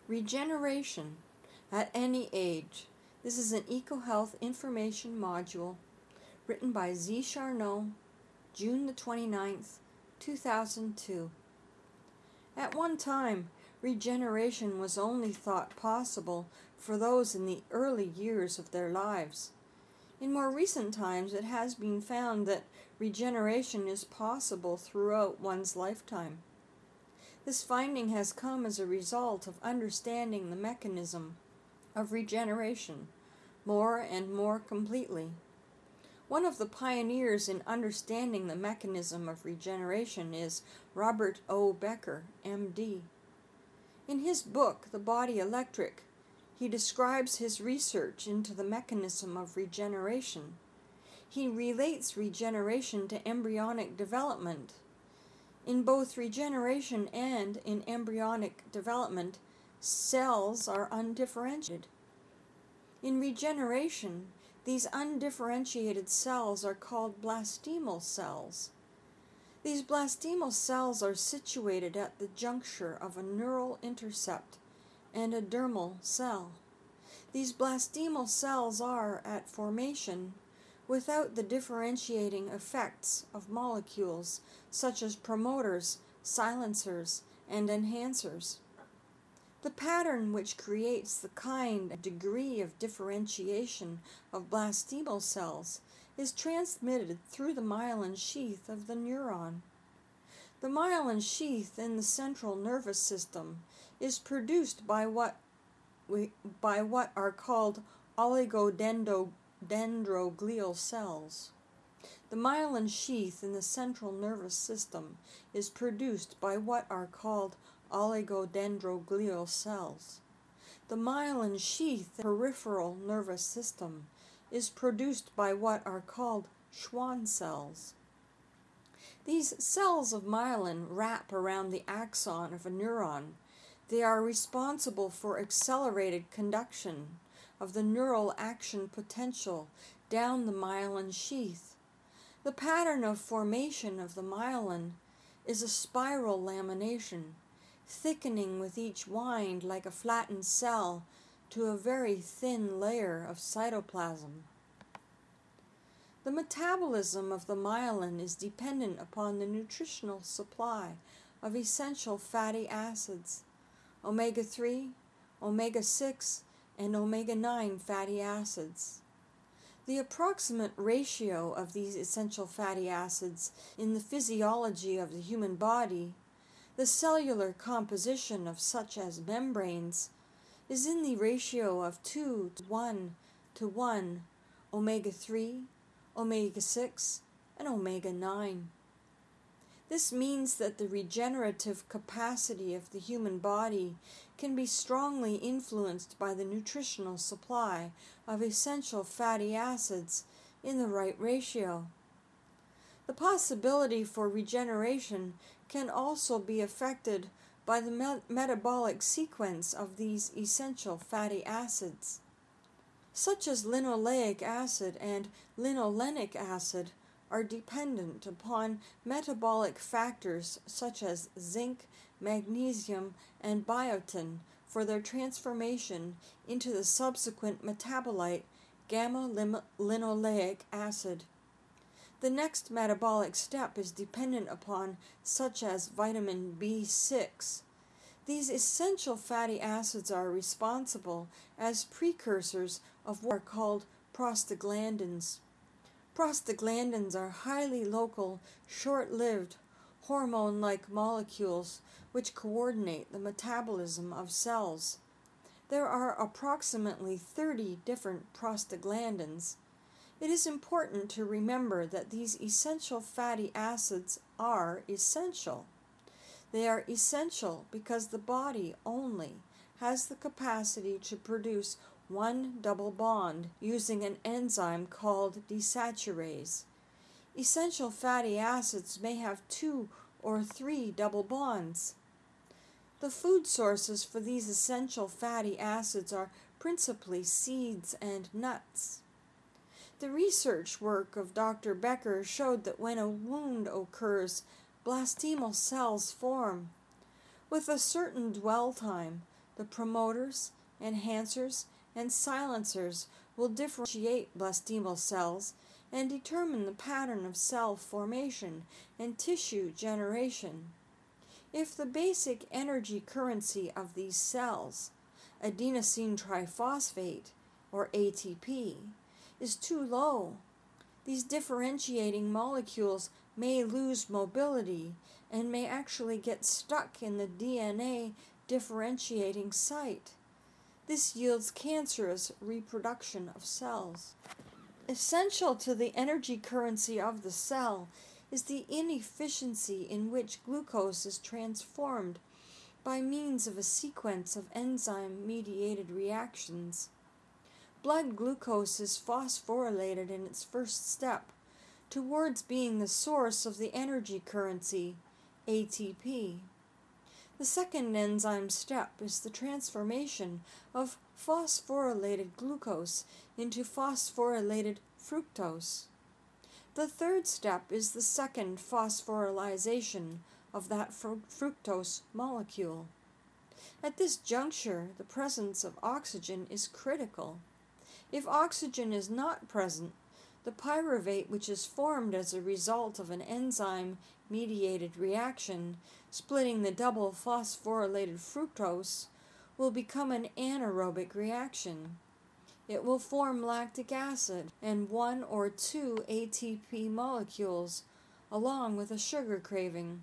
Regeneration at any age. This is an EcoHealth information module written by Z. Charnow, June the 29th, 2002. At one time, regeneration was only thought possible for those in the early years of their lives. In more recent times, it has been found that regeneration is possible throughout one's lifetime. This finding has come as a result of understanding the mechanism of regeneration more and more completely. One of the pioneers in understanding the mechanism of regeneration is Robert O. Becker, M.D. In his book, The Body Electric, he describes his research into the mechanism of regeneration. He relates regeneration to embryonic development. In both regeneration and in embryonic development, cells are undifferentiated. In regeneration, these undifferentiated cells are called blastemal cells. These blastemal cells are situated at the juncture of a neural intercept and a dermal cell. These blastemal cells are, at formation, without the differentiating effects of molecules such as promoters, silencers, and enhancers. The pattern which creates the kind and degree of differentiation of blastemal cells is transmitted through the myelin sheath of the neuron. The myelin sheath in the central nervous system is produced by what are called oligodendroglial cells. The myelin sheath in the central nervous system is produced by what are called oligodendroglial cells. The myelin sheath in the peripheral nervous system is produced by what are called Schwann cells. These cells of myelin wrap around the axon of a neuron. They are responsible for accelerated conduction of the neural action potential down the myelin sheath. The pattern of formation of the myelin is a spiral lamination, thickening with each wind like a flattened cell to a very thin layer of cytoplasm. The metabolism of the myelin is dependent upon the nutritional supply of essential fatty acids, omega-3, omega-6, and omega-9 fatty acids. The approximate ratio of these essential fatty acids in the physiology of the human body, the cellular composition of such as membranes, is in the ratio of 2 to 1 to 1, omega-3, omega-6, and omega-9. This means that the regenerative capacity of the human body can be strongly influenced by the nutritional supply of essential fatty acids in the right ratio. The possibility for regeneration can also be affected by the metabolic sequence of these essential fatty acids, such as linoleic acid and linolenic acid are dependent upon metabolic factors such as zinc, magnesium, and biotin for their transformation into the subsequent metabolite gamma-linoleic acid. The next metabolic step is dependent upon such as vitamin B6. These essential fatty acids are responsible as precursors of what are called prostaglandins. Prostaglandins are highly local, short-lived, hormone-like molecules which coordinate the metabolism of cells. There are approximately 30 different prostaglandins. It is important to remember that these essential fatty acids are essential. They are essential because the body only has the capacity to produce one double bond using an enzyme called desaturase. Essential fatty acids may have 2 or 3 double bonds. The food sources for these essential fatty acids are principally seeds and nuts. The research work of Dr. Becker showed that when a wound occurs, blastemal cells form. With a certain dwell time, The promoters, enhancers, and silencers will differentiate blastemal cells and determine the pattern of cell formation and tissue generation. If the basic energy currency of these cells, adenosine triphosphate, or ATP, is too low, these differentiating molecules may lose mobility and may actually get stuck in the DNA differentiating site. This yields cancerous reproduction of cells. Essential to the energy currency of the cell is the inefficiency in which glucose is transformed by means of a sequence of enzyme-mediated reactions. Blood glucose is phosphorylated in its first step towards being the source of the energy currency, ATP. The second enzyme step is the transformation of phosphorylated glucose into phosphorylated fructose. The third step is the second phosphorylation of that fructose molecule. At this juncture, the presence of oxygen is critical. If oxygen is not present, the pyruvate, which is formed as a result of an enzyme-mediated reaction, splitting the double phosphorylated fructose, will become an anaerobic reaction. It will form lactic acid and 1 or 2 ATP molecules, along with a sugar craving.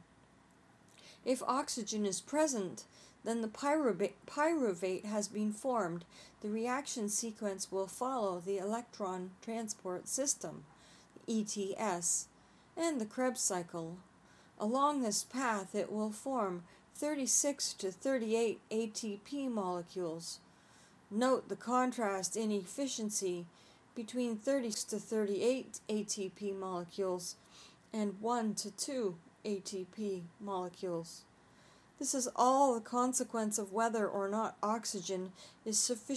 If oxygen is present, then the pyruvate has been formed. The reaction sequence will follow the electron transport system, ETS, and the Krebs cycle. Along this path, it will form 36 to 38 ATP molecules. Note the contrast in efficiency between 30 to 38 ATP molecules and 1 to 2 ATP molecules. This is all the consequence of whether or not oxygen in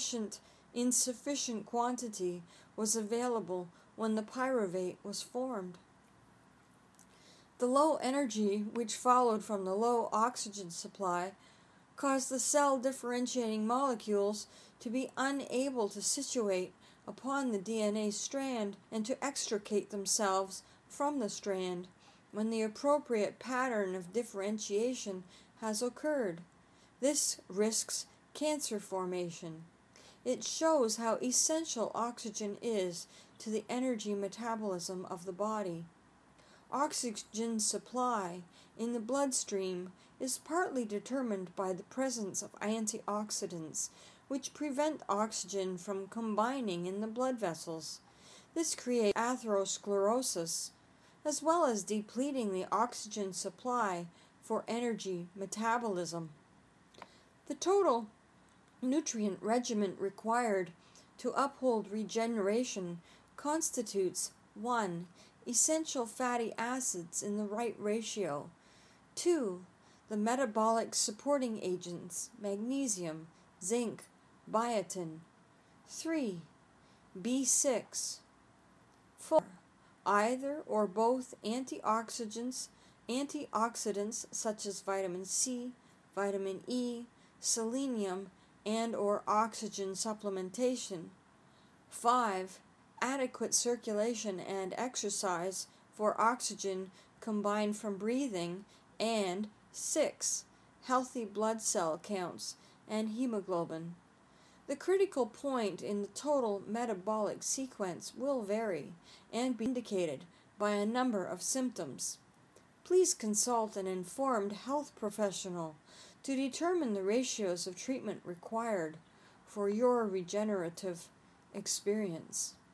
sufficient quantity was available when the pyruvate was formed. The low energy which followed from the low oxygen supply caused the cell differentiating molecules to be unable to situate upon the DNA strand and to extricate themselves from the strand when the appropriate pattern of differentiation has occurred. This risks cancer formation. It shows how essential oxygen is to the energy metabolism of the body. Oxygen supply in the bloodstream is partly determined by the presence of antioxidants, which prevent oxygen from combining in the blood vessels. This creates atherosclerosis, as well as depleting the oxygen supply for energy metabolism. The total nutrient regimen required to uphold regeneration constitutes 1. Essential fatty acids in the right ratio, 2. The metabolic supporting agents, magnesium, zinc, biotin, 3. B6, 4. Either or both antioxidants such as vitamin C, vitamin E, selenium, and or oxygen supplementation. 5. Adequate circulation and exercise for oxygen combined from breathing. And 6. Healthy blood cell counts and hemoglobin. The critical point in the total metabolic sequence will vary and be indicated by a number of symptoms. Please consult an informed health professional to determine the ratios of treatment required for your regenerative experience.